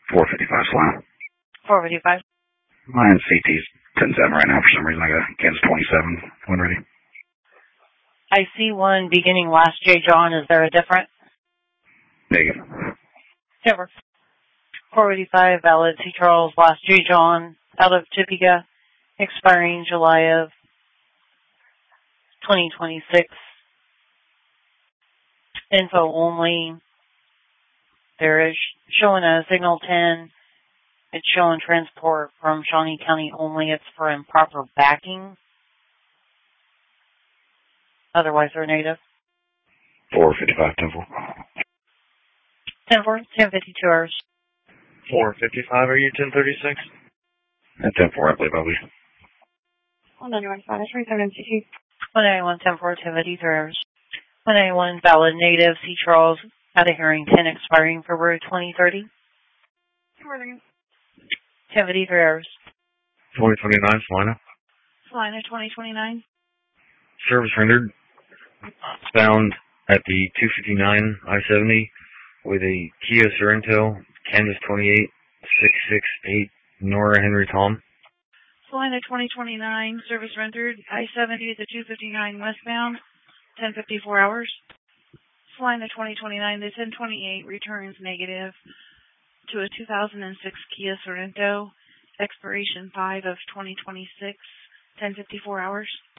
455 Solana. 455. Mine CT's 10-7 right now for some reason. I got Kansas 27 when ready. I see one beginning last J. John. Is there a different? Negative. Never. 485 valid C. Charles last J. John out of Topeka, expiring July of 2026. Info only. There is showing a signal 10. It's showing transport from Shawnee County only. It's for improper backing. Otherwise, they're native. 455 10-4. 10-4, 1052 hours. 455, are you 1036? At 10-4, I believe I'll be. 191, 10-4, 1053 hours. 191 valid native C. Charles out of Hearing 10, expiring February 2030. 1053 hours. 4029, Salina. Salina 2029. Service rendered. Found at the 259 I-70 with a Kia Sorento, Kansas 28668, Nora Henry Tom. Salina 2029, service rendered. I-70 at the 259 westbound, 1054 hours. Salina 2029, the 1028 returns negative to a 2006 Kia Sorento, expiration 5 of 2026, 1054 hours.